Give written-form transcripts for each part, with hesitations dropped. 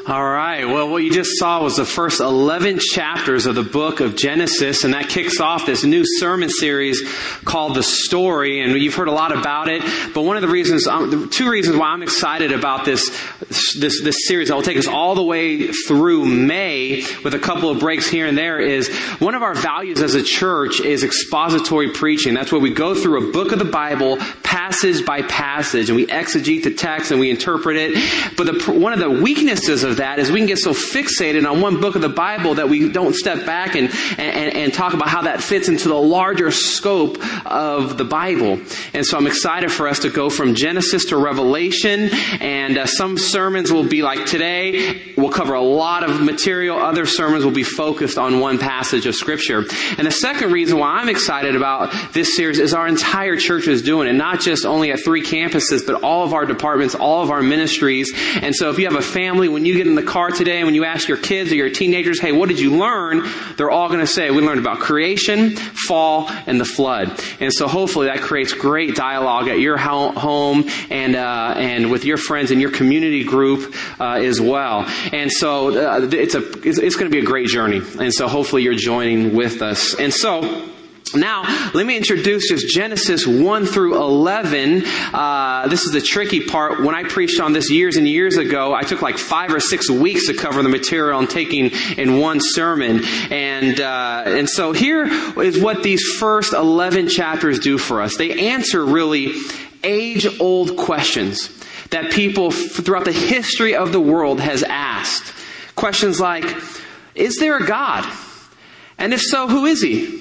All right. Well, what you just saw was the first 11 chapters of the book of Genesis, and that kicks off this new sermon series called The Story, and you've heard a lot about it. But one of the reasons, two reasons why I'm excited about this series that will take us all the way through May with a couple of breaks here and there is one of our values as a church is expository preaching. That's where we go through a book of the Bible, passage by passage, and we exegete the text and we interpret it. But one of the weaknesses of that is we can get so fixated on one book of the Bible that we don't step back and talk about how that fits into the larger scope of the Bible. And so I'm excited for us to go from Genesis to Revelation, and some sermons will be like today. We'll cover a lot of material. Other sermons will be focused on one passage of Scripture. And the second reason why I'm excited about this series is our entire church is doing it, not just only at 3 campuses, but all of our departments, all of our ministries. And so if you have a family, when you get in the car today, when you ask your kids or your teenagers, hey, what did you learn? They're all going to say, we learned about creation, fall, and the flood. And so hopefully that creates great dialogue at your home and with your friends and your community group as well. And so it's going to be a great journey. And so hopefully you're joining with us. And so now, let me introduce just Genesis 1 through 11. This is the tricky part. When I preached on this years and years ago, I took like 5 or 6 weeks to cover the material I'm taking in one sermon. And so here is what these first 11 chapters do for us. They answer really age-old questions that people throughout the history of the world has asked. Questions like, is there a God? And if so, who is he?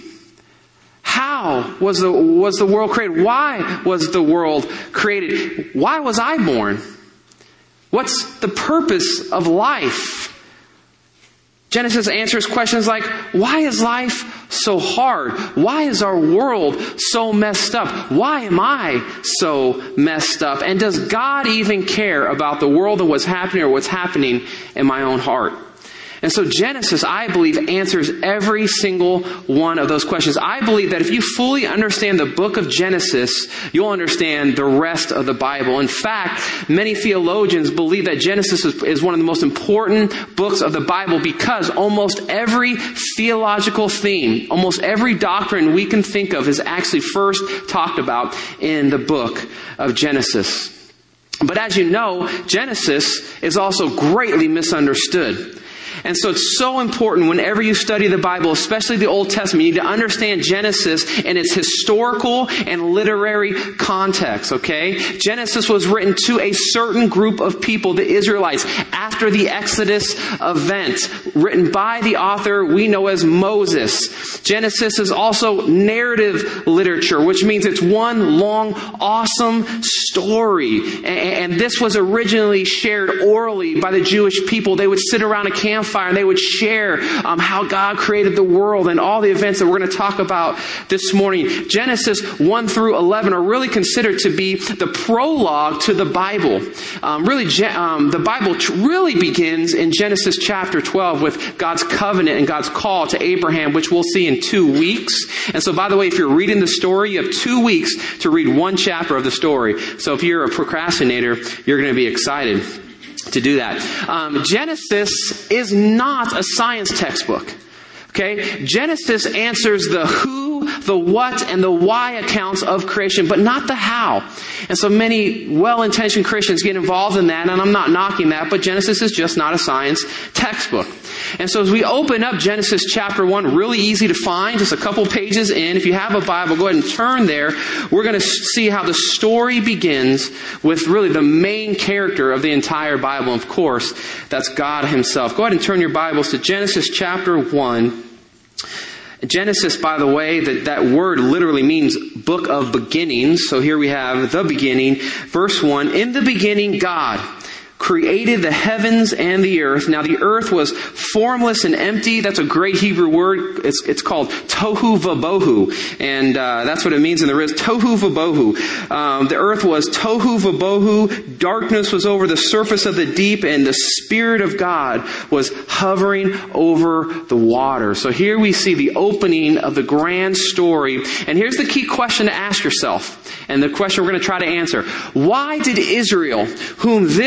How was the world created? Why was the world created? Why was I born? What's the purpose of life? Genesis answers questions like, why is life so hard? Why is our world so messed up? Why am I so messed up? And does God even care about the world and what's happening or what's happening in my own heart? And so Genesis, I believe, answers every single one of those questions. I believe that if you fully understand the book of Genesis, you'll understand the rest of the Bible. In fact, many theologians believe that Genesis is one of the most important books of the Bible because almost every theological theme, almost every doctrine we can think of is actually first talked about in the book of Genesis. But as you know, Genesis is also greatly misunderstood. And so it's so important whenever you study the Bible, especially the Old Testament, you need to understand Genesis in its historical and literary context, okay? Genesis was written to a certain group of people, the Israelites, after the Exodus event, written by the author we know as Moses. Genesis is also narrative literature, which means it's one long, awesome story. And this was originally shared orally by the Jewish people. They would sit around a campfire and they would share how God created the world and all the events that we're going to talk about this morning. Genesis 1 through 11 are really considered to be the prologue to the Bible. The Bible really begins in Genesis chapter 12 with God's covenant and God's call to Abraham, which we'll see in 2 weeks. And so, by the way, if you're reading the story, you have 2 weeks to read one chapter of the story. So if you're a procrastinator, you're going to be excited to do that. Genesis is not a science textbook. Okay? Genesis answers the who, the what, and the why accounts of creation, but not the how. And so many well-intentioned Christians get involved in that, and I'm not knocking that, but Genesis is just not a science textbook. And so as we open up Genesis chapter 1, really easy to find, just a couple pages in. If you have a Bible, go ahead and turn there. We're going to see how the story begins with really the main character of the entire Bible. Of course, that's God himself. Go ahead and turn your Bibles to Genesis chapter 1. Genesis, by the way, that word literally means book of beginnings. So here we have the beginning. Verse 1, in the beginning, God created the heavens and the earth. Now the earth was formless and empty. That's a great Hebrew word. It's called tohu vabohu. And that's what it means in the Riz. Tohu vabohu. The earth was tohu vabohu. Darkness was over the surface of the deep, and the Spirit of God was hovering over the water. So here we see the opening of the grand story. And here's the key question to ask yourself. And the question we're going to try to answer. Why did Israel, whom this book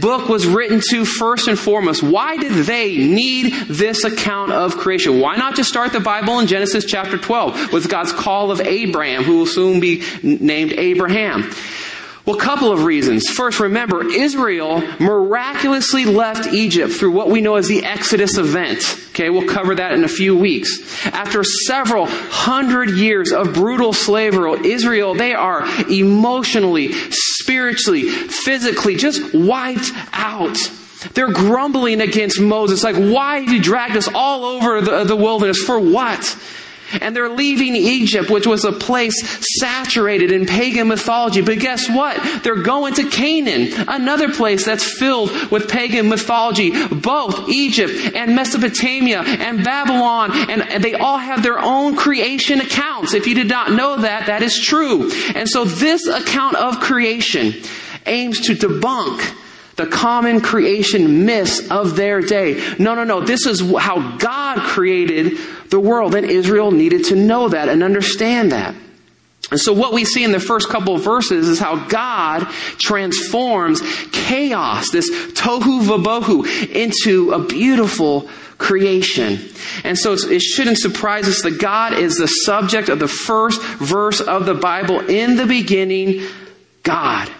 book was written to first and foremost? Why did they need this account of creation? Why not just start the Bible in Genesis chapter 12 with God's call of Abraham, who will soon be named Abraham? Well, a couple of reasons. First, remember, Israel miraculously left Egypt through what we know as the Exodus event. Okay, we'll cover that in a few weeks. After several hundred years of brutal slavery, Israel, they are emotionally, spiritually, physically just wiped out. They're grumbling against Moses, like, why have you dragged us all over the wilderness? For what? And they're leaving Egypt, which was a place saturated in pagan mythology. But guess what? They're going to Canaan, another place that's filled with pagan mythology. Both Egypt and Mesopotamia and Babylon, and they all have their own creation accounts. If you did not know that, that is true. And so this account of creation aims to debunk the common creation myths of their day. No. This is how God created the world, and Israel needed to know that and understand that. And so what we see in the first couple of verses is how God transforms chaos, this tohu vabohu, into a beautiful creation. And so it shouldn't surprise us that God is the subject of the first verse of the Bible. In the beginning, God.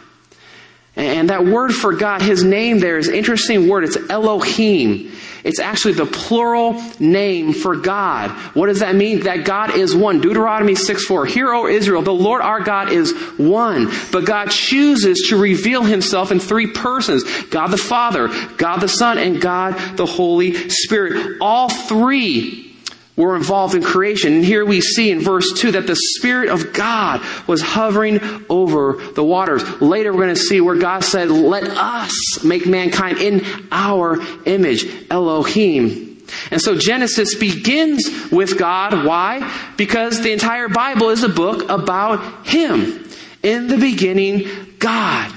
And that word for God, his name there is an interesting word. It's Elohim. It's actually the plural name for God. What does that mean? That God is one. Deuteronomy 6:4. Hear, O Israel, the Lord our God is one. But God chooses to reveal himself in three persons. God the Father, God the Son, and God the Holy Spirit. All three were involved in creation. And here we see in verse 2 that the Spirit of God was hovering over the waters. Later we're going to see where God said, let us make mankind in our image, Elohim. And so Genesis begins with God. Why? Because the entire Bible is a book about him. In the beginning, God.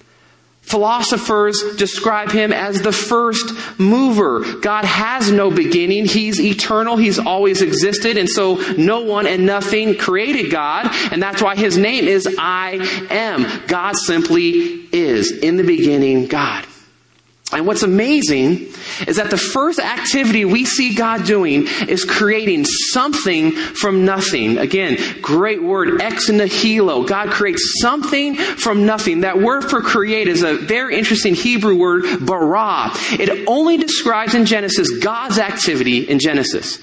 Philosophers describe him as the first mover. God has no beginning. He's eternal. He's always existed. And so no one and nothing created God. And that's why his name is I Am. God simply is. In the beginning, God. And what's amazing is that the first activity we see God doing is creating something from nothing. Again, great word, ex nihilo. God creates something from nothing. That word for create is a very interesting Hebrew word, bara. It only describes in Genesis God's activity in Genesis.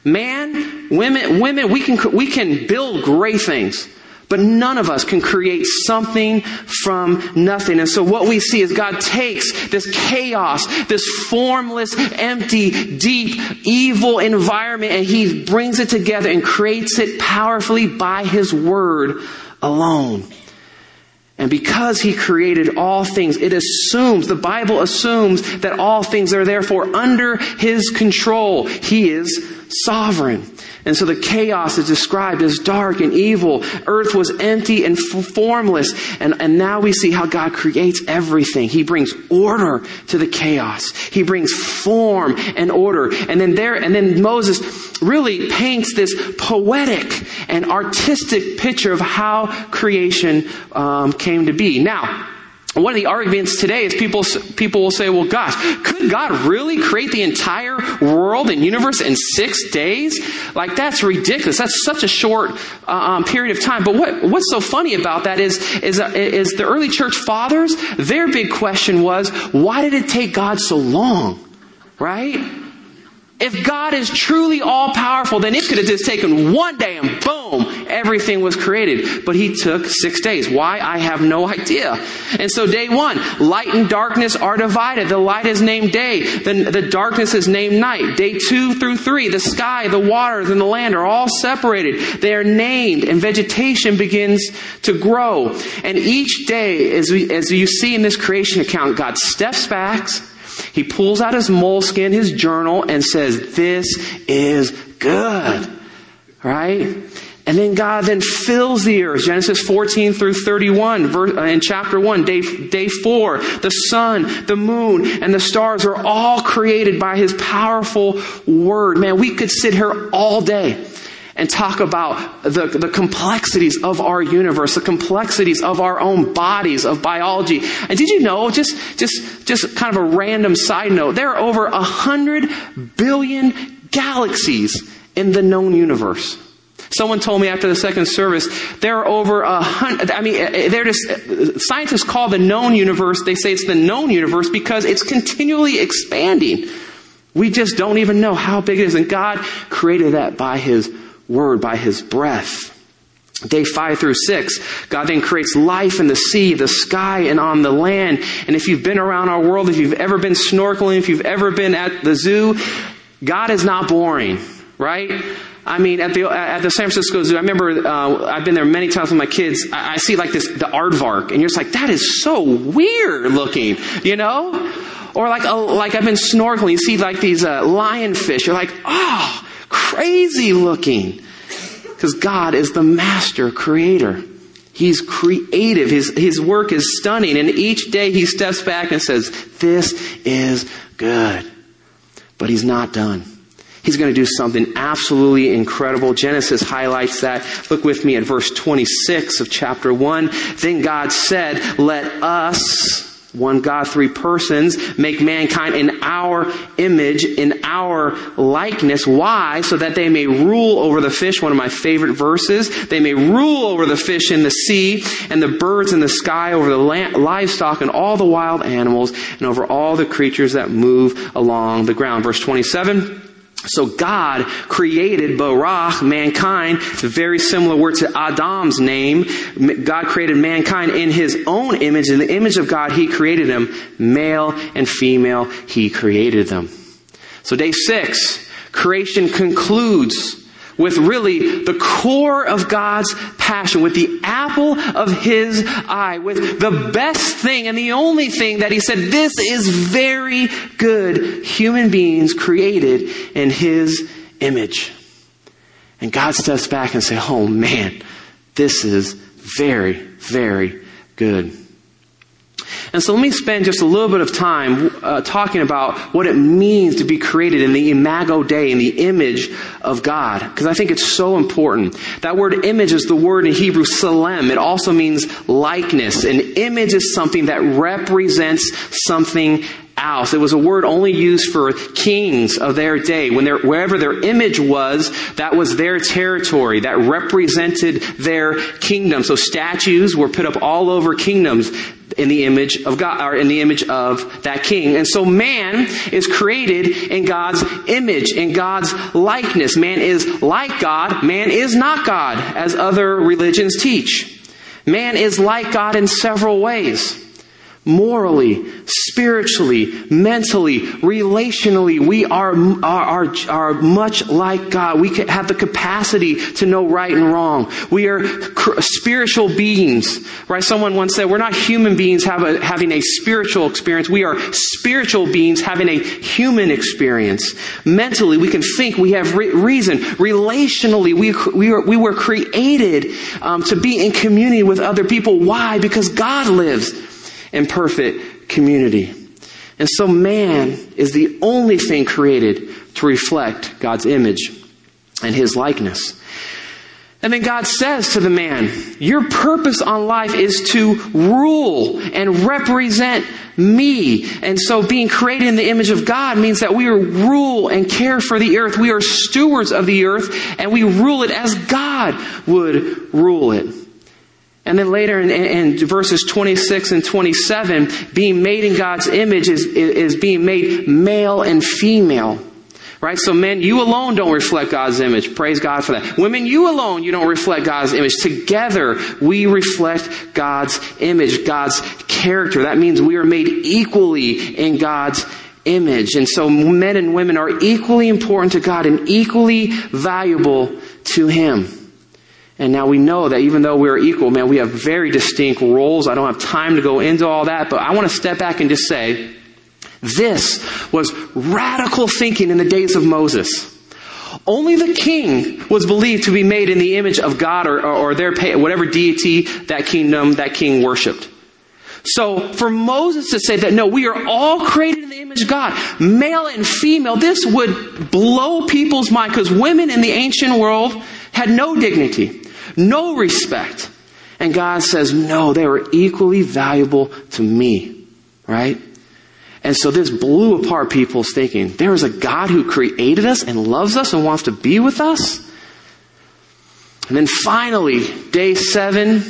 Man, women, we can build great things. But none of us can create something from nothing. And so what we see is God takes this chaos, this formless, empty, deep, evil environment, and he brings it together and creates it powerfully by his word alone. And because he created all things, the Bible assumes that all things are therefore under his control. He is sovereign. And so the chaos is described as dark and evil. Earth was empty and formless. And now we see how God creates everything. He brings order to the chaos. He brings form and order. And then Moses really paints this poetic and artistic picture of how creation came to be. Now, one of the arguments today is people will say, well, gosh, could God really create the entire world and universe in 6 days? Like, that's ridiculous. That's such a short period of time. But what's so funny about that is the early church fathers, their big question was, why did it take God so long? Right? If God is truly all-powerful, then it could have just taken one day and boom, everything was created. But he took 6 days. Why? I have no idea. And so day 1, light and darkness are divided. The light is named day. The darkness is named night. Day 2 through 3, the sky, the waters, and the land are all separated. They are named, and vegetation begins to grow. And each day, as you see in this creation account, God steps back. He pulls out his moleskin, his journal, and says, this is good. Right? And then God then fills the earth. Genesis 14 through 31 in chapter 1, day 4. The sun, the moon, and the stars are all created by his powerful word. Man, we could sit here all day and talk about the complexities of our universe, the complexities of our own bodies, of biology. And did you know, just kind of a random side note, there are over 100 billion galaxies in the known universe. Someone told me after the second service, there are over 100, scientists call the known universe, they say it's the known universe because it's continually expanding. We just don't even know how big it is. And God created that by His Word, by His breath. Day 5 through 6, God then creates life in the sea, the sky, and on the land. And if you've been around our world, if you've ever been snorkeling, if you've ever been at the zoo, God is not boring, right? I mean, at the San Francisco Zoo, I remember I've been there many times with my kids. I see like the aardvark, and you're just like, that is so weird looking, you know? Or like I've been snorkeling, you see like these lionfish. You're like, oh, crazy looking. Because God is the master creator. He's creative. His work is stunning. And each day He steps back and says, this is good. But He's not done. He's going to do something absolutely incredible. Genesis highlights that. Look with me at verse 26 of chapter 1. Then God said, let us, one God, three persons, make mankind in our image, in our likeness. Why? So that they may rule over the fish. One of my favorite verses. They may rule over the fish in the sea and the birds in the sky, over the livestock and all the wild animals, and over all the creatures that move along the ground. Verse 27. So God created Barach, mankind, the very similar word to Adam's name. God created mankind in His own image. In the image of God, He created them. Male and female, He created them. So day 6, creation concludes with really the core of God's passion, with the apple of His eye, with the best thing and the only thing that He said, this is very good, human beings created in His image. And God steps back and says, oh man, this is very, very good. And so let me spend just a little bit of time talking about what it means to be created in the imago Dei, in the image of God. Because I think it's so important. That word image is the word in Hebrew, salem. It also means likeness. An image is something that represents something else. It was a word only used for kings of their day. Wherever their image was, that was their territory. That represented their kingdom. So statues were put up all over kingdoms in the image of God, or in the image of that king. And so man is created in God's image, in God's likeness. Man is like God. Man is not God, as other religions teach. Man is like God in several ways. Morally, spiritually, mentally, relationally, we are much like God. We have the capacity to know right and wrong. We are spiritual beings, right? Someone once said, we're not human beings having a spiritual experience. We are spiritual beings having a human experience. Mentally, we can think. We have reason. Relationally, we were created to be in community with other people. Why? Because God lives in perfect community. And so man is the only thing created to reflect God's image and His likeness. And then God says to the man, your purpose on life is to rule and represent me. And so being created in the image of God means that we rule and care for the earth. We are stewards of the earth, and we rule it as God would rule it. And then later in verses 26 and 27, being made in God's image is being made male and female. Right? So men, you alone don't reflect God's image. Praise God for that. Women, you alone, you don't reflect God's image. Together, we reflect God's image, God's character. That means we are made equally in God's image. And so men and women are equally important to God and equally valuable to Him. And now we know that even though we're equal, man, we have very distinct roles. I don't have time to go into all that, but I want to step back and just say, this was radical thinking in the days of Moses. Only the king was believed to be made in the image of God or their whatever deity that king worshipped. So for Moses to say that, no, we are all created in the image of God, male and female, this would blow people's mind, because women in the ancient world had no dignity, no respect. And God says, no, they were equally valuable to me, right? And so this blew apart people's thinking. There is a God who created us and loves us and wants to be with us. And then finally, day 7,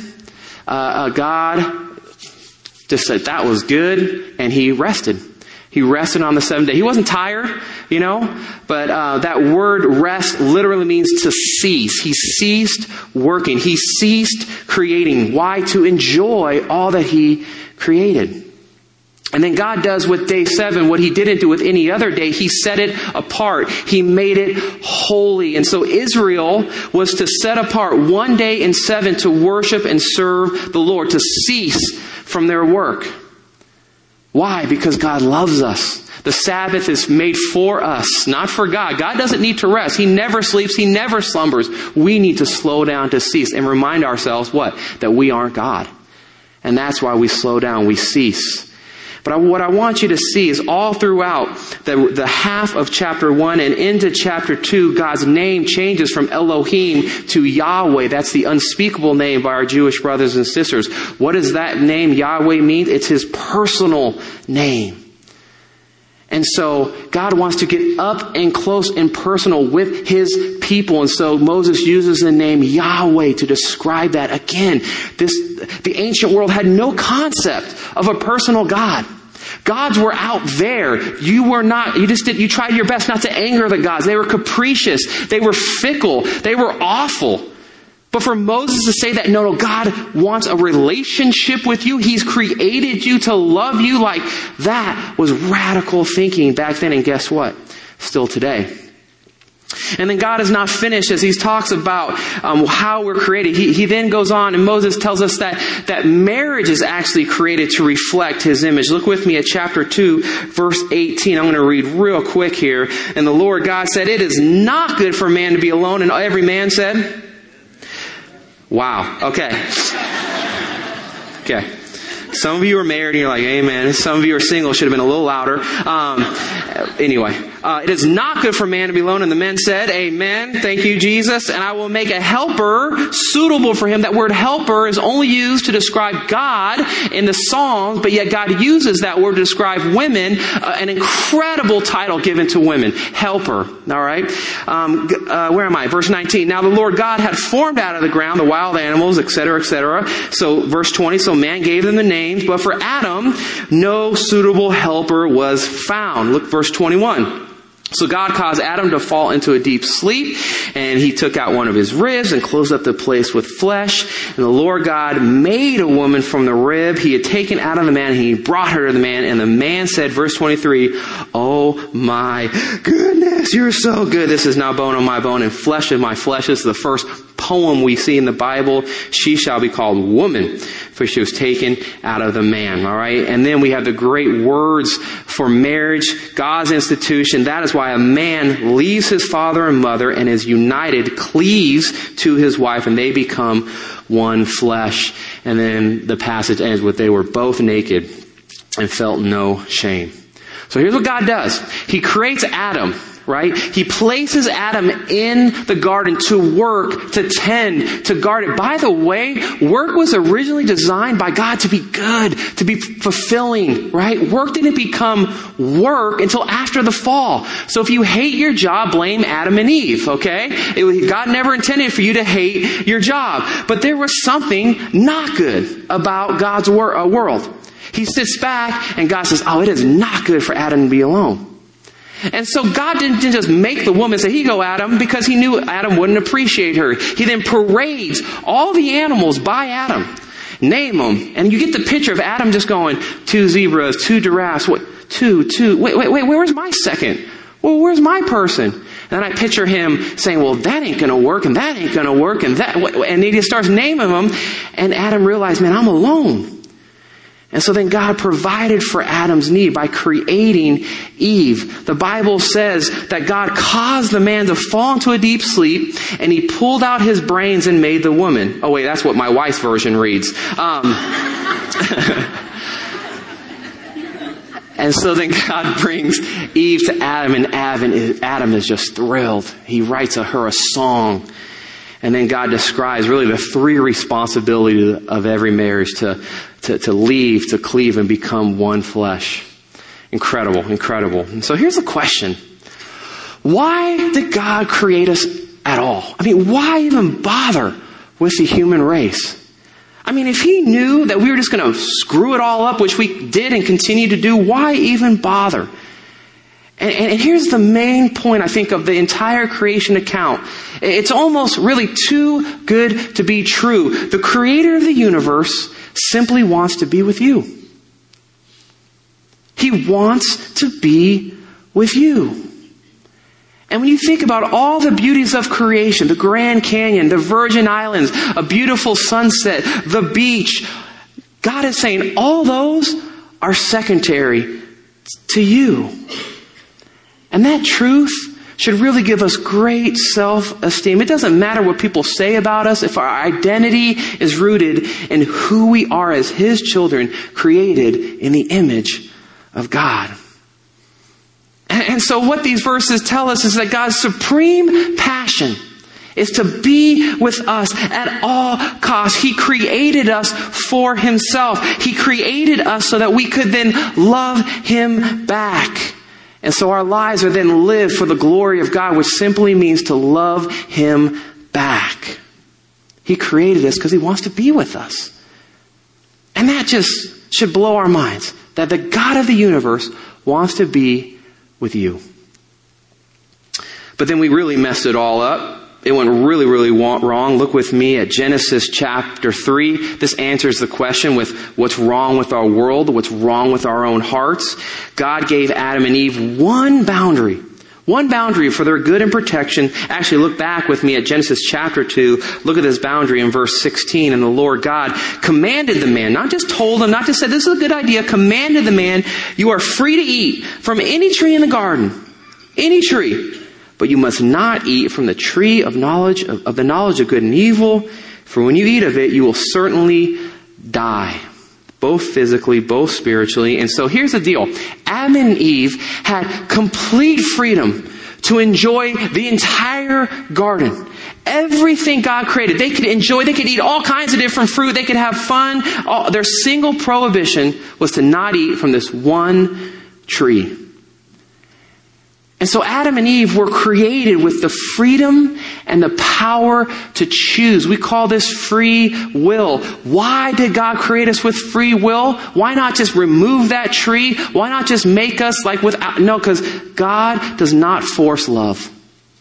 God just said that was good, and he rested. He rested on the 7th day. He wasn't tired, but that word rest literally means to cease. He ceased working. He ceased creating. Why? To enjoy all that he created. And then God does with day 7 what he didn't do with any other day. He set it apart. He made it holy. And so Israel was to set apart one day in 7 to worship and serve the Lord, to cease from their work. Why? Because God loves us. The Sabbath is made for us, not for God. God doesn't need to rest. He never sleeps. He never slumbers. We need to slow down to cease and remind ourselves what? That we aren't God. And that's why we slow down. We cease. But what I want you to see is all throughout the half of chapter 1 and into chapter 2, God's name changes from Elohim to Yahweh. That's the unspeakable name by our Jewish brothers and sisters. What does that name Yahweh mean? It's his personal name. And so God wants to get up and close and personal with his people. And so Moses uses the name Yahweh to describe that. Again, the ancient world had no concept of a personal God. Gods were out there. You tried your best not to anger the gods. They were capricious. They were fickle. They were awful. But for Moses to say that, no, God wants a relationship with you. He's created you to love you, like that was radical thinking back then. And guess what? Still today. And then God is not finished as he talks about how we're created. He then goes on, and Moses tells us that marriage is actually created to reflect his image. Look with me at chapter 2, verse 18. I'm going to read real quick here. And the Lord God said, "It is not good for man to be alone." And every man said, wow. Okay. Okay. Some of you are married and you're like, amen. Some of you are single. Should have been a little louder. Anyway, it is not good for man to be alone. And the men said, amen. Thank you, Jesus. And I will make a helper suitable for him. That word helper is only used to describe God in the Psalms, but yet God uses that word to describe women, an incredible title given to women. Helper. All right. Where am I? Verse 19. Now the Lord God had formed out of the ground the wild animals, etc., etc. So verse 20. So man gave them the names, but for Adam, no suitable helper was found. Look, verse 21. So God caused Adam to fall into a deep sleep, and he took out one of his ribs and closed up the place with flesh. And the Lord God made a woman from the rib he had taken out of the man, and he brought her to the man. And the man said, verse 23, "Oh my goodness, you're so good. This is now bone of my bone and flesh of my flesh." This is the first poem we see in the Bible. She shall be called woman, for she was taken out of the man. All right. And then we have the great words for marriage, God's institution. That is why a man leaves his father and mother and is united, cleaves to his wife, and they become one flesh. And then the passage ends with, they were both naked and felt no shame. So here's what God does. He creates Adam. Right? He places Adam in the garden to work, to tend, to guard it. By the way, work was originally designed by God to be good, to be fulfilling, right? Work didn't become work until after the fall. So if you hate your job, blame Adam and Eve, okay? God never intended for you to hate your job. But there was something not good about God's world. He sits back and God says, oh, it is not good for Adam to be alone. And so God didn't just make the woman say, "Here you go, Adam," because he knew Adam wouldn't appreciate her. He then parades all the animals by Adam. Name them. And you get the picture of Adam just going, 2 zebras, 2 giraffes, two. Wait, where's my second? Well, where's my person? And then I picture him saying, well, that ain't going to work, and that ain't going to work, and that. And he just starts naming them. And Adam realized, man, I'm alone. And so then God provided for Adam's need by creating Eve. The Bible says that God caused the man to fall into a deep sleep, and he pulled out his brains and made the woman. Oh wait, that's what my wife's version reads. And so then God brings Eve to Adam, and Adam is just thrilled. He writes her a song. And then God describes really the three responsibilities of every marriage to leave, to cleave, and become one flesh. Incredible, incredible. And so here's the question. Why did God create us at all? I mean, why even bother with the human race? I mean, if he knew that we were just going to screw it all up, which we did and continue to do, why even bother? And here's the main point, I think, of the entire creation account. It's almost really too good to be true. The creator of the universe simply wants to be with you. He wants to be with you. And when you think about all the beauties of creation, the Grand Canyon, the Virgin Islands, a beautiful sunset, the beach, God is saying all those are secondary to you. And that truth should really give us great self-esteem. It doesn't matter what people say about us if our identity is rooted in who we are as His children, created in the image of God. And so what these verses tell us is that God's supreme passion is to be with us at all costs. He created us for Himself. He created us so that we could then love Him back. And so our lives are then lived for the glory of God, which simply means to love Him back. He created us because He wants to be with us. And that just should blow our minds, that the God of the universe wants to be with you. But then we really messed it all up. It went really, really wrong. Look with me at Genesis chapter 3. This answers the question with what's wrong with our world, what's wrong with our own hearts. God gave Adam and Eve one boundary for their good and protection. Actually, look back with me at Genesis chapter 2. Look at this boundary in verse 16. And the Lord God commanded the man, not just told him, not just said, this is a good idea, commanded the man, you are free to eat from any tree in the garden, any tree. But you must not eat from the tree of knowledge of the knowledge of good and evil, for when you eat of it, you will certainly die, both physically, both spiritually. And so here's the deal. Adam and Eve had complete freedom to enjoy the entire garden. Everything God created, they could enjoy, they could eat all kinds of different fruit, they could have fun. Their single prohibition was to not eat from this one tree. And so Adam and Eve were created with the freedom and the power to choose. We call this free will. Why did God create us with free will? Why not just remove that tree? Why not just make us like without? No, because God does not force love.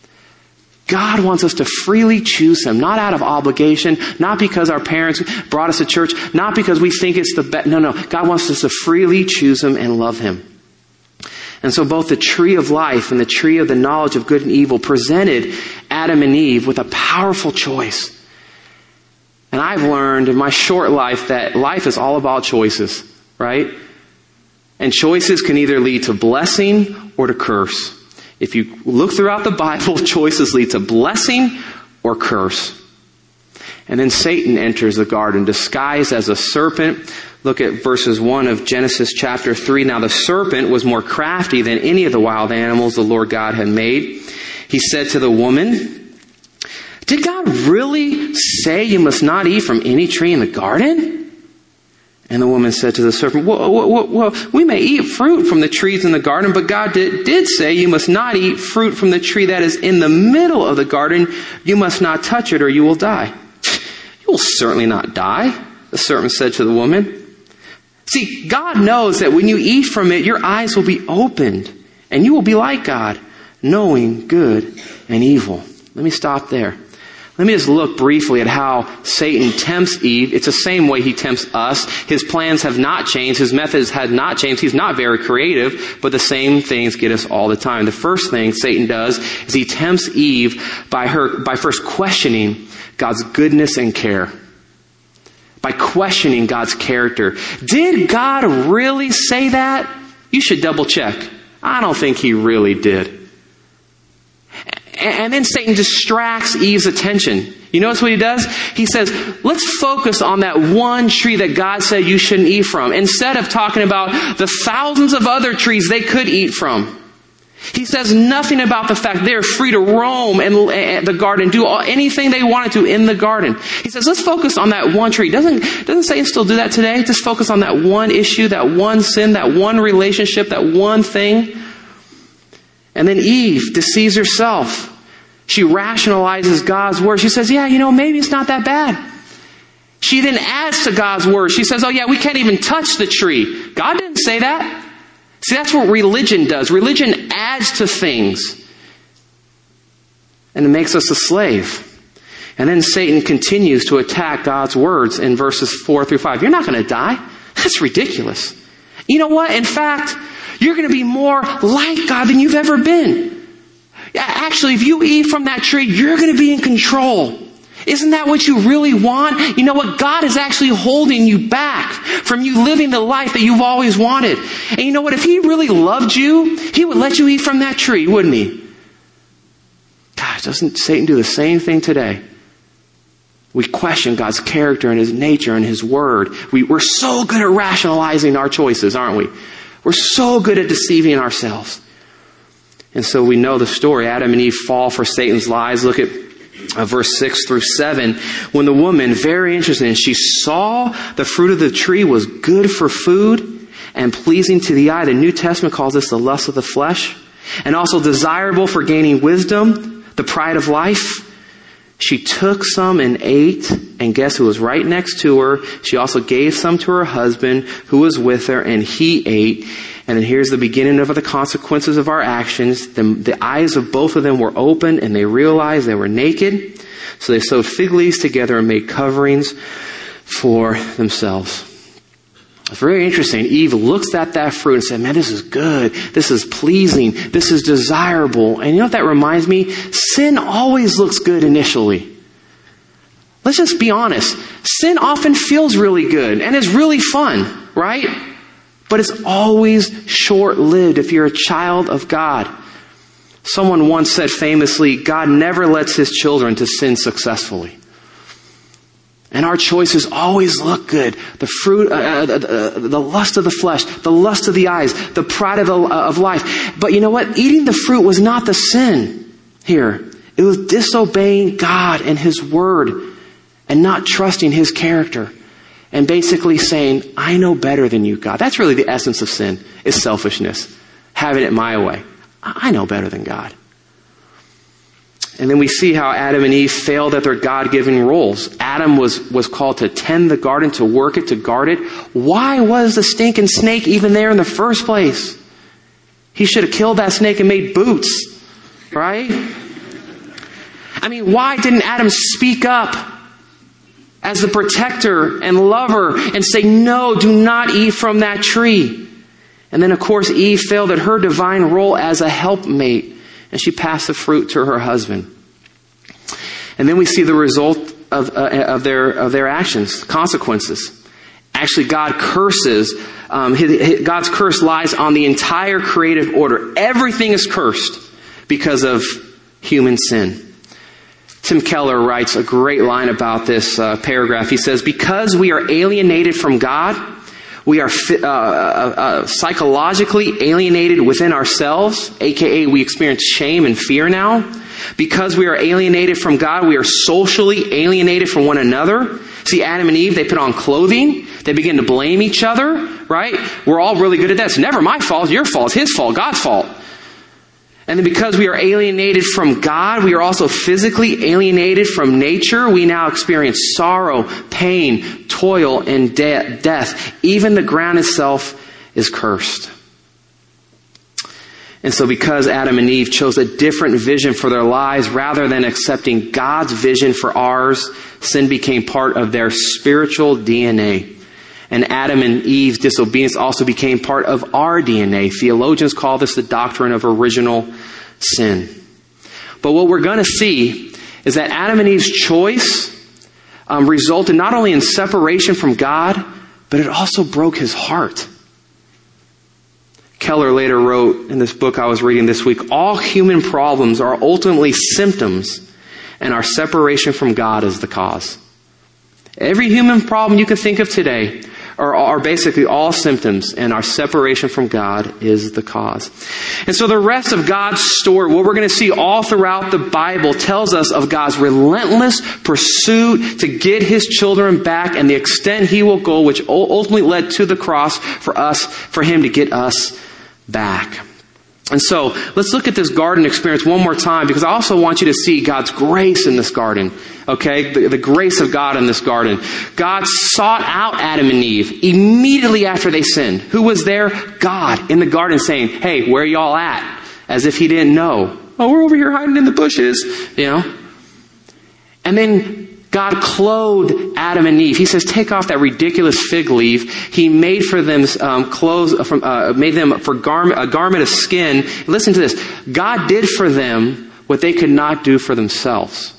God wants us to freely choose Him, not out of obligation, not because our parents brought us to church, not because we think it's the best. No. God wants us to freely choose Him and love Him. And so both the tree of life and the tree of the knowledge of good and evil presented Adam and Eve with a powerful choice. And I've learned in my short life that life is all about choices, right? And choices can either lead to blessing or to curse. If you look throughout the Bible, choices lead to blessing or curse. And then Satan enters the garden disguised as a serpent. Look at verses 1 of Genesis chapter 3. Now the serpent was more crafty than any of the wild animals the Lord God had made. He said to the woman, did God really say you must not eat from any tree in the garden? And the woman said to the serpent, well, we may eat fruit from the trees in the garden, but God did say you must not eat fruit from the tree that is in the middle of the garden. You must not touch it or you will die. You will certainly not die, the serpent said to the woman. See, God knows that when you eat from it, your eyes will be opened and you will be like God, knowing good and evil. Let me stop there. Let me just look briefly at how Satan tempts Eve. It's the same way he tempts us. His plans have not changed. His methods have not changed. He's not very creative, but the same things get us all the time. The first thing Satan does is he tempts Eve by first questioning God's goodness and care. By questioning God's character. Did God really say that? You should double check. I don't think He really did. And then Satan distracts Eve's attention. You notice what he does? He says, let's focus on that one tree that God said you shouldn't eat from, instead of talking about the thousands of other trees they could eat from. He says nothing about the fact they're free to roam and the garden, do anything they wanted to in the garden. He says, let's focus on that one tree. Doesn't Satan still do that today? Just focus on that one issue, that one sin, that one relationship, that one thing. And then Eve deceives herself. She rationalizes God's word. She says, yeah, maybe it's not that bad. She then adds to God's word. She says, oh yeah, we can't even touch the tree. God didn't say that. See, that's what religion does. Religion adds to things. And it makes us a slave. And then Satan continues to attack God's words in verses 4 through 5. You're not going to die. That's ridiculous. You know what? In fact, you're going to be more like God than you've ever been. Actually, if you eat from that tree, you're going to be in control. Isn't that what you really want? You know what? God is actually holding you back from you living the life that you've always wanted. And you know what? If He really loved you, He would let you eat from that tree, wouldn't He? Gosh, doesn't Satan do the same thing today? We question God's character and His nature and His word. We're so good at rationalizing our choices, aren't we? We're so good at deceiving ourselves. And so we know the story. Adam and Eve fall for Satan's lies. Look at verse 6 through 7. When the woman, very interesting, she saw the fruit of the tree was good for food and pleasing to the eye. The New Testament calls this the lust of the flesh. And also desirable for gaining wisdom, the pride of life. She took some and ate, and guess who was right next to her? She also gave some to her husband who was with her, and he ate. And then here's the beginning of the consequences of our actions. The eyes of both of them were opened, and they realized they were naked. So they sewed fig leaves together and made coverings for themselves. It's very interesting. Eve looks at that fruit and said, man, this is good. This is pleasing. This is desirable. And you know what that reminds me? Sin always looks good initially. Let's just be honest. Sin often feels really good and is really fun, right? But it's always short-lived if you're a child of God. Someone once said famously, God never lets His children to sin successfully. And our choices always look good. The fruit, the lust of the flesh, the lust of the eyes, the pride of life. But you know what? Eating the fruit was not the sin here. It was disobeying God and His word and not trusting His character. And basically saying, I know better than you, God. That's really the essence of sin, is selfishness. Having it my way. I know better than God. And then we see how Adam and Eve failed at their God-given roles. Adam was called to tend the garden, to work it, to guard it. Why was the stinking snake even there in the first place? He should have killed that snake and made boots, right? I mean, why didn't Adam speak up as the protector and lover and say, no, do not eat from that tree? And then, of course, Eve failed at her divine role as a helpmate. And she passed the fruit to her husband. And then we see the result of their actions, consequences. Actually, God curses. God's curse lies on the entire creative order. Everything is cursed because of human sin. Tim Keller writes a great line about this paragraph. He says, because we are alienated from God, we are psychologically alienated within ourselves, aka we experience shame and fear now. Because we are alienated from God, we are socially alienated from one another. See, Adam and Eve, they put on clothing. They begin to blame each other, right? We're all really good at that. It's never my fault, it's your fault, it's His fault, God's fault. And then because we are alienated from God, we are also physically alienated from nature. We now experience sorrow, pain, toil, and death. Even the ground itself is cursed. And so because Adam and Eve chose a different vision for their lives rather than accepting God's vision for ours, sin became part of their spiritual DNA. And Adam and Eve's disobedience also became part of our DNA. Theologians call this the doctrine of original sin. But what we're going to see is that Adam and Eve's choice resulted not only in separation from God, but it also broke His heart. Keller later wrote in this book I was reading this week, all human problems are ultimately symptoms, and our separation from God is the cause. Every human problem you can think of today are basically all symptoms, and our separation from God is the cause. And so the rest of God's story, what we're going to see all throughout the Bible, tells us of God's relentless pursuit to get his children back and the extent he will go, which ultimately led to the cross for him to get us back. And so let's look at this garden experience one more time, because I also want you to see God's grace in this garden. Okay, the grace of God in this garden. God sought out Adam and Eve immediately after they sinned. Who was there? God in the garden saying, hey, where y'all at? As if he didn't know. Oh, we're over here hiding in the bushes, And then God clothed Adam and Eve. He says, take off that ridiculous fig leaf. He made for them made them for a garment of skin. Listen to this. God did for them what they could not do for themselves.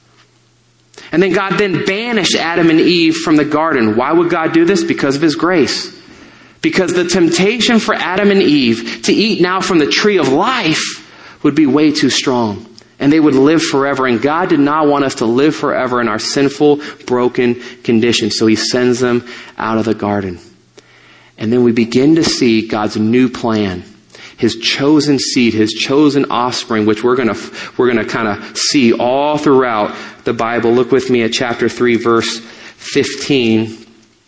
And then God then banished Adam and Eve from the garden. Why would God do this? Because of his grace. Because the temptation for Adam and Eve to eat now from the tree of life would be way too strong. And they would live forever. And God did not want us to live forever in our sinful, broken condition. So he sends them out of the garden. And then we begin to see God's new plan. His chosen seed, his chosen offspring, which we're going to kind of see all throughout the Bible. Look with me at chapter 3, verse 15.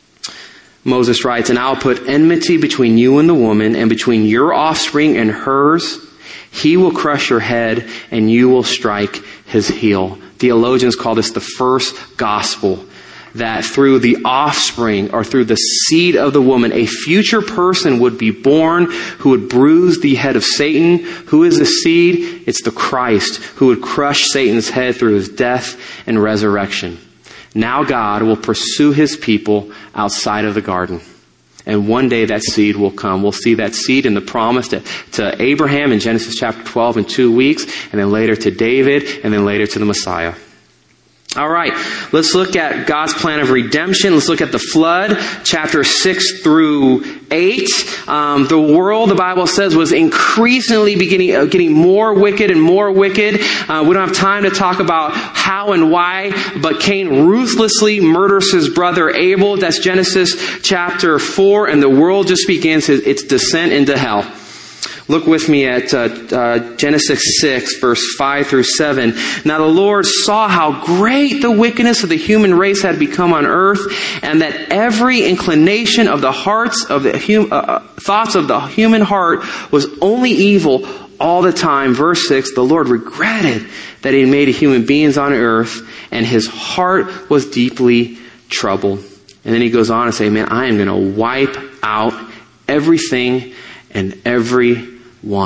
Moses writes, and I'll put enmity between you and the woman, and between your offspring and hers. He will crush your head, and you will strike his heel. Theologians call this the first gospel. That through the offspring, or through the seed of the woman, a future person would be born who would bruise the head of Satan. Who is the seed? It's the Christ, who would crush Satan's head through his death and resurrection. Now God will pursue his people outside of the garden. And one day that seed will come. We'll see that seed in the promise to Abraham in Genesis chapter 12 in 2 weeks, and then later to David, and then later to the Messiah. All right, let's look at God's plan of redemption. Let's look at the flood, chapter 6 through 8. The world, the Bible says, was increasingly getting more wicked and more wicked. We don't have time to talk about how and why, but Cain ruthlessly murders his brother Abel. That's Genesis chapter 4, and the world just begins its descent into hell. Look with me at Genesis 6, verse 5 through 7. Now the Lord saw how great the wickedness of the human race had become on earth, and that every inclination of the hearts of the thoughts of the human heart was only evil all the time. Verse 6, the Lord regretted that he had made human beings on earth, and his heart was deeply troubled. And then he goes on to say, man, I am going to wipe out everything and everyone.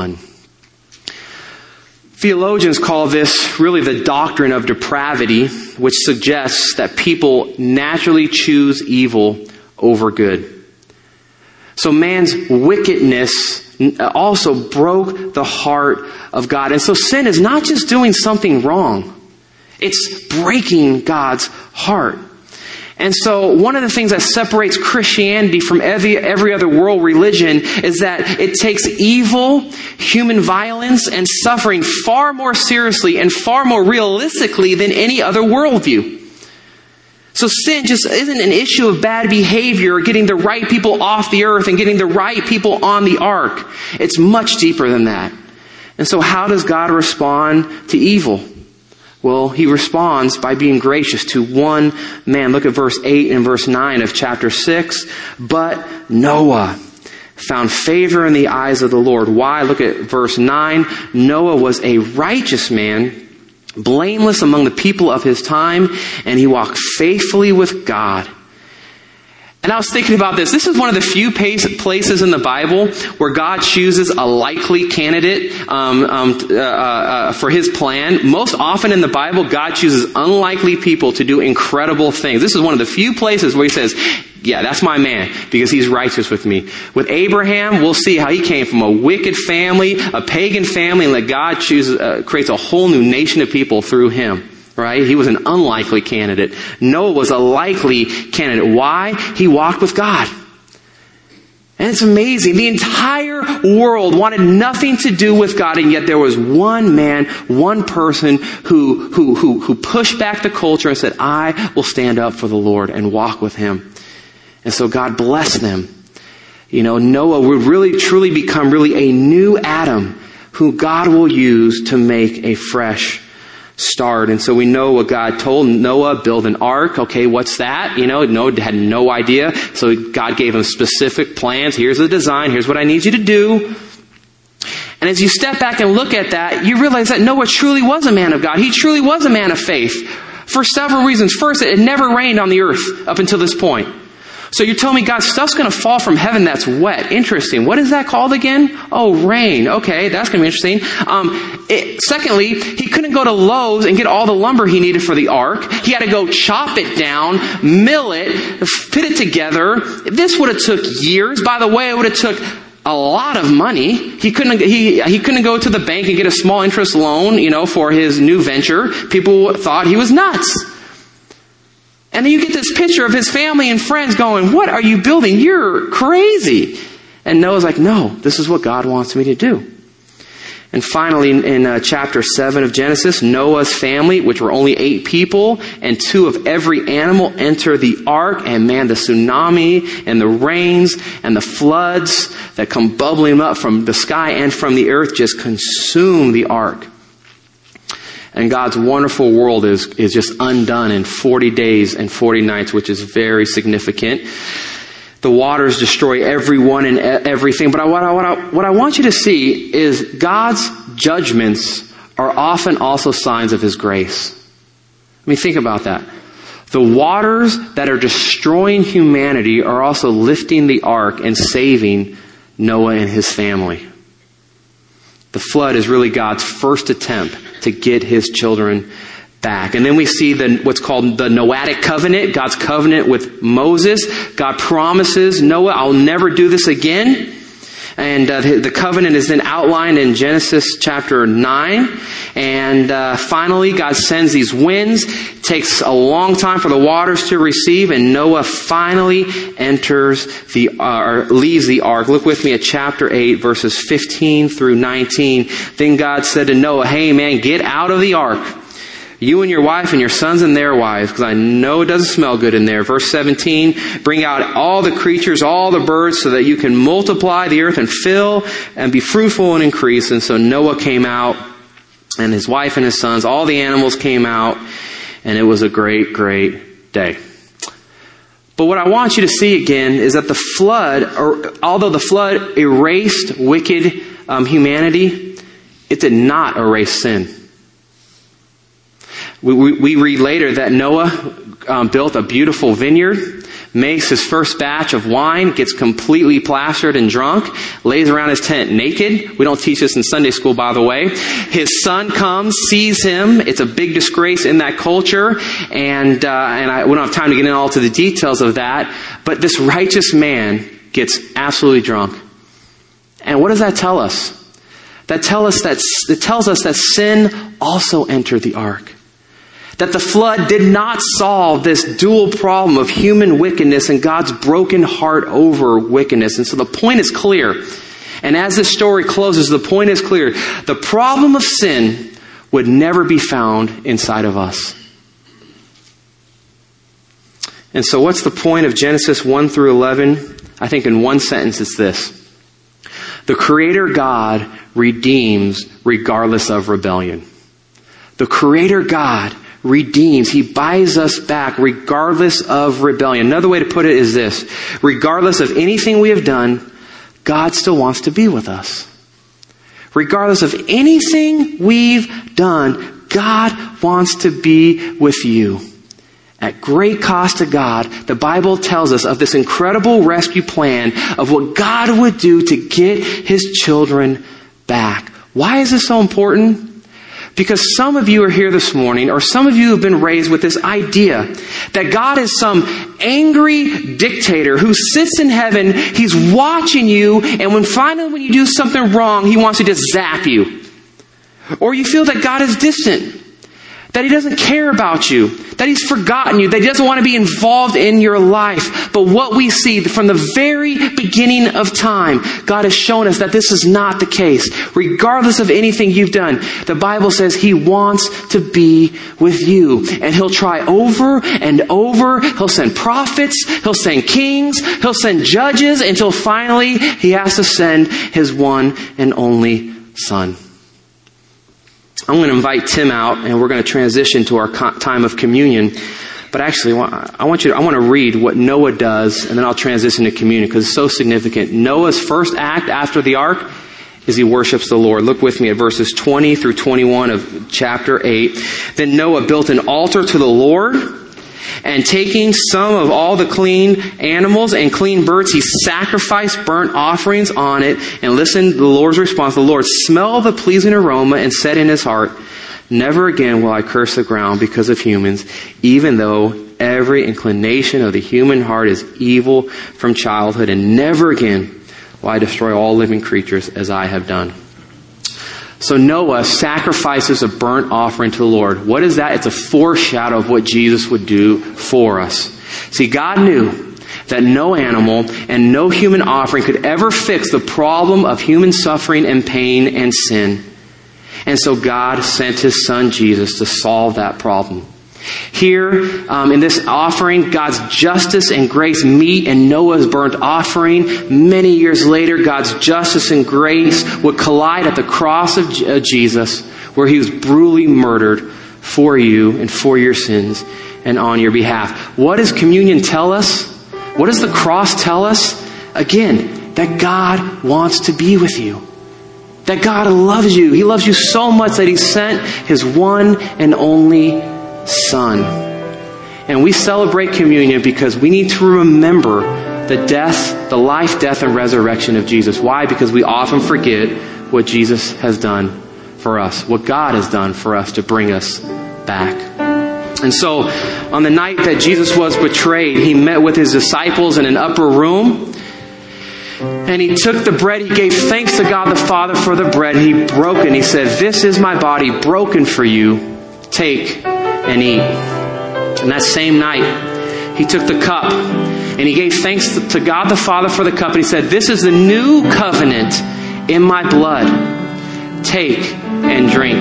Theologians call this really the doctrine of depravity, which suggests that people naturally choose evil over good. So man's wickedness also broke the heart of God. And so sin is not just doing something wrong. It's breaking God's heart. And so one of the things that separates Christianity from every other world religion is that it takes evil, human violence, and suffering far more seriously and far more realistically than any other worldview. So sin just isn't an issue of bad behavior or getting the right people off the earth and getting the right people on the ark. It's much deeper than that. And so how does God respond to evil? Well, he responds by being gracious to one man. Look at verse 8 and verse 9 of chapter 6. But Noah found favor in the eyes of the Lord. Why? Look at verse 9. Noah was a righteous man, blameless among the people of his time, and he walked faithfully with God. And I was thinking about this. This is one of the few places in the Bible where God chooses a likely candidate for his plan. Most often in the Bible, God chooses unlikely people to do incredible things. This is one of the few places where he says, yeah, that's my man because he's righteous with me. With Abraham, we'll see how he came from a wicked family, a pagan family, and that God creates a whole new nation of people through him. Right? He was an unlikely candidate. Noah was a likely candidate. Why? He walked with God. And it's amazing. The entire world wanted nothing to do with God, and yet there was one man, one person who pushed back the culture and said, I will stand up for the Lord and walk with him. And so God blessed them. Noah would really truly become really a new Adam who God will use to make a fresh start. And so we know what God told Noah, build an ark. Okay, what's that? Noah had no idea. So God gave him specific plans. Here's the design. Here's what I need you to do. And as you step back and look at that, you realize that Noah truly was a man of God. He truly was a man of faith for several reasons. First, it never rained on the earth up until this point. So you're telling me God's stuff's going to fall from heaven that's wet. Interesting. What is that called again? Oh, rain. Okay, that's going to be interesting. Secondly, he couldn't go to Lowe's and get all the lumber he needed for the ark. He had to go chop it down, mill it, fit it together. This would have took years. By the way, it would have took a lot of money. He couldn't go to the bank and get a small interest loan, for his new venture. People thought he was nuts. And then you get this picture of his family and friends going, what are you building? You're crazy. And Noah's like, no, this is what God wants me to do. And finally, in chapter 7 of Genesis, Noah's family, which were only 8 people, and 2 of every animal enter the ark. And man, the tsunami and the rains and the floods that come bubbling up from the sky and from the earth just consume the ark. And God's wonderful world is just undone in 40 days and 40 nights, which is very significant. The waters destroy everyone and everything. But what I want you to see is God's judgments are often also signs of His grace. I mean, think about that. The waters that are destroying humanity are also lifting the ark and saving Noah and his family. The flood is really God's first attempt to get His children back. And then we see what's called the Noahic covenant, God's covenant with Moses. God promises Noah, I'll never do this again. And the covenant is then outlined in Genesis chapter 9. And finally, God sends these winds. It takes a long time for the waters to recede, and Noah finally leaves the ark. Look with me at chapter 8, verses 15 through 19. Then God said to Noah, hey man, get out of the ark. You and your wife and your sons and their wives, because I know it doesn't smell good in there. Verse 17, bring out all the creatures, all the birds, so that you can multiply the earth and fill and be fruitful and increase. And so Noah came out, and his wife and his sons, all the animals came out, and it was a great, great day. But what I want you to see again is that the flood, although the flood erased wicked humanity, it did not erase sin. We read later that Noah built a beautiful vineyard, makes his first batch of wine, gets completely plastered and drunk, lays around his tent naked. We don't teach this in Sunday school, by the way. His son comes, sees him. It's a big disgrace in that culture. And we don't have time to get into all to the details of that. But this righteous man gets absolutely drunk. And what does that tell us? It tells us that sin also entered the ark. That the flood did not solve this dual problem of human wickedness and God's broken heart over wickedness. And so the point is clear. And as this story closes, the point is clear. The problem of sin would never be found inside of us. And so what's the point of Genesis 1 through 11? I think in one sentence it's this. The Creator God redeems regardless of rebellion. The Creator God redeems. He buys us back regardless of rebellion. Another way to put it is this. Regardless of anything we have done, God still wants to be with us. Regardless of anything we've done, God wants to be with you. At great cost to God, the Bible tells us of this incredible rescue plan of what God would do to get His children back. Why is this so important? Because some of you are here this morning, or some of you have been raised with this idea that God is some angry dictator who sits in heaven, He's watching you, and when you do something wrong, He wants to just zap you. Or you feel that God is distant. that he doesn't care about you, that he's forgotten you, that he doesn't want to be involved in your life. But what we see from the very beginning of time, God has shown us that this is not the case. Regardless of anything you've done, the Bible says he wants to be with you. And he'll try over and over. He'll send prophets. He'll send kings. He'll send judges until finally he has to send his one and only Son. I'm going to invite Tim out, and we're going to transition to our time of communion. But actually, I want to read what Noah does, and then I'll transition to communion because it's so significant. Noah's first act after the ark is he worships the Lord. Look with me at verses 20 through 21 of chapter 8. Then Noah built an altar to the Lord, and taking some of all the clean animals and clean birds, he sacrificed burnt offerings on it. And listen to the Lord's response. The Lord smelled the pleasing aroma and said in his heart, never again will I curse the ground because of humans, even though every inclination of the human heart is evil from childhood. And never again will I destroy all living creatures as I have done. So Noah sacrifices a burnt offering to the Lord. What is that? It's a foreshadow of what Jesus would do for us. See, God knew that no animal and no human offering could ever fix the problem of human suffering and pain and sin. And so God sent his Son Jesus to solve that problem. Here, in this offering, God's justice and grace meet in Noah's burnt offering. Many years later, God's justice and grace would collide at the cross of Jesus, where he was brutally murdered for you and for your sins and on your behalf. What does communion tell us? What does the cross tell us? Again, that God wants to be with you. That God loves you. He loves you so much that he sent his one and only Son. And we celebrate communion because we need to remember the life, death, and resurrection of Jesus. Why? Because we often forget what Jesus has done for us, what God has done for us to bring us back. And so, on the night that Jesus was betrayed, he met with his disciples in an upper room. And he took the bread, he gave thanks to God the Father for the bread, he broke it, and he said, this is my body broken for you. Take and eat. And that same night, he took the cup and he gave thanks to God the Father for the cup. And he said, this is the new covenant in my blood. Take and drink.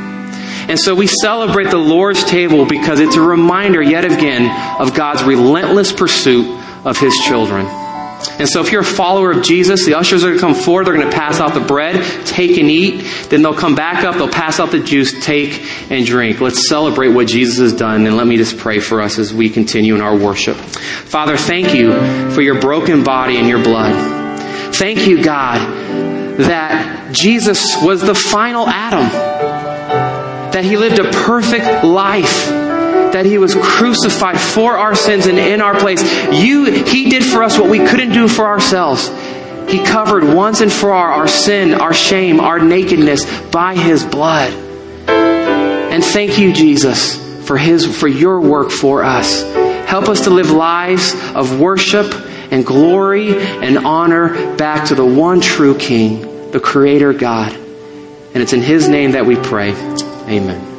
And so we celebrate the Lord's table because it's a reminder yet again of God's relentless pursuit of his children. And so if you're a follower of Jesus, the ushers are going to come forward. They're going to pass out the bread, take and eat. Then they'll come back up. They'll pass out the juice, take and drink. Let's celebrate what Jesus has done. And let me just pray for us as we continue in our worship. Father, thank you for your broken body and your blood. Thank you, God, that Jesus was the final Adam. That he lived a perfect life. That he was crucified for our sins and in our place. He did for us what we couldn't do for ourselves. He covered once and for all our sin, our shame, our nakedness by his blood. And thank you, Jesus, for your work for us. Help us to live lives of worship and glory and honor back to the one true King, the Creator God. And it's in his name that we pray. Amen.